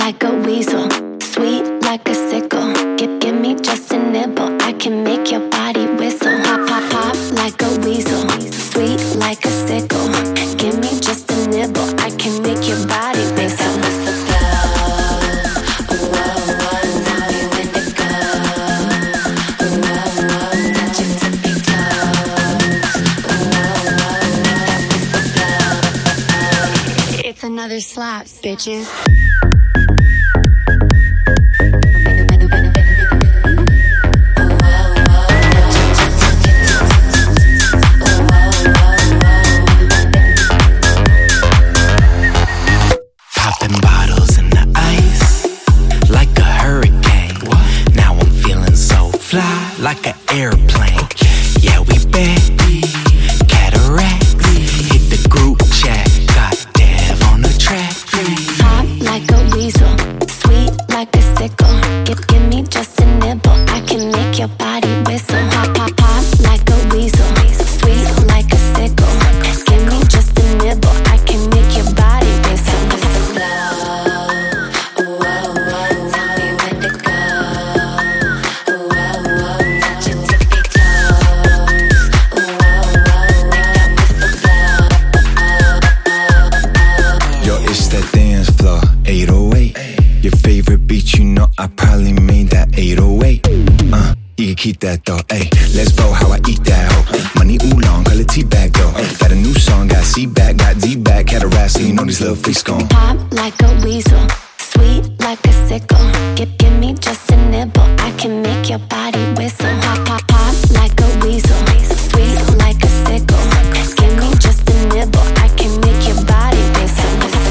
like a weasel, sweet like a sickle. Give me just a nibble, I can make your body whistle. Pop, pop, pop like a weasel, sweet like a sickle. Give me just a nibble, I can make your body whistle. It's another slap, bitches. Popping bottles in the ice like a hurricane. Now I'm feeling so fly like an airplane. Yeah, we back. Cataracts hit the group chat. Got Dev on the track. Pop like a weasel, sweet like a sickle. Give me just a nibble, I can make your body whistle. Pop, pop, pop like a weasel, sweet like a sickle. Give me just a nibble, I can make your body whistle. Yo, it's that dance floor, 808. Your favorite beat, you know I probably made that 808. You can keep that though, ayy. Let's blow how I eat that hoe. Money oolong, call it teabag though. Got a new song, got C-back, got D-back, cataracts, so you know these little freaks gon' Pop like a weasel, sweet like a sickle. Give me just a nibble, I can make your body whistle. Pop, pop, pop like a weasel, sweet like a sickle. Give me just a nibble, I can make your body whistle.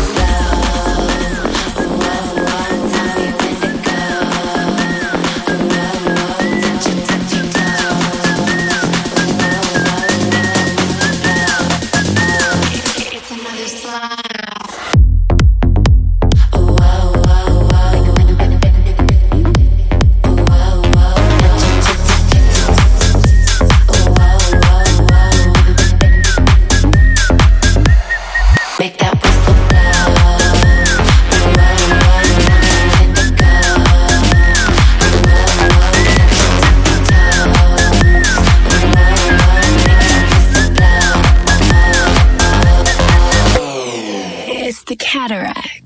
It's another slide. Make that whistle blow. It's the cataract.